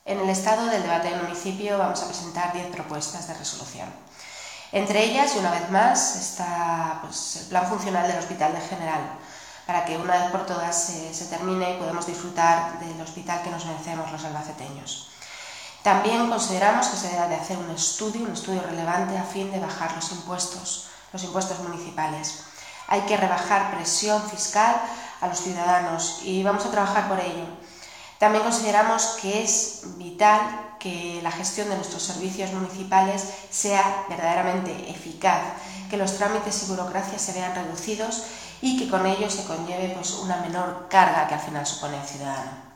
En el estado del debate del municipio vamos a presentar 10 propuestas de resolución. Entre ellas, y una vez más, está el plan funcional del Hospital de General, para que una vez por todas se termine y podamos disfrutar del hospital que nos merecemos los albaceteños. También consideramos que se debe de hacer un estudio relevante a fin de bajar los impuestos municipales. Hay que rebajar presión fiscal a los ciudadanos y vamos a trabajar por ello. También consideramos que es vital que la gestión de nuestros servicios municipales sea verdaderamente eficaz, que los trámites y burocracias se vean reducidos y que con ello se conlleve una menor carga que al final supone el ciudadano.